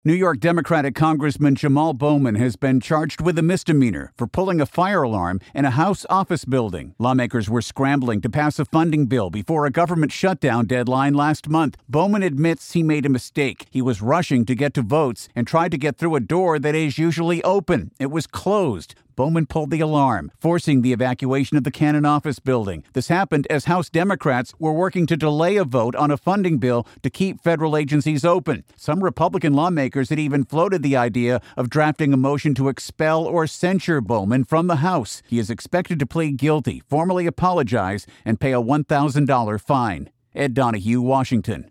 New York Democratic Congressman Jamal Bowman has been charged with a misdemeanor for pulling a fire alarm in a House office building. Lawmakers were scrambling to pass a funding bill before a government shutdown deadline last month. Bowman admits he made a mistake. He was rushing to get to votes and tried to get through a door that is usually open. It was closed. Bowman pulled the alarm, forcing the evacuation of the Cannon office building. This happened as House Democrats were working to delay a vote on a funding bill to keep federal agencies open. Some Republican lawmakers had even floated the idea of drafting a motion to expel or censure Bowman from the House. He is expected to plead guilty, formally apologize, and pay a $1,000 fine. Ed Donahue, Washington.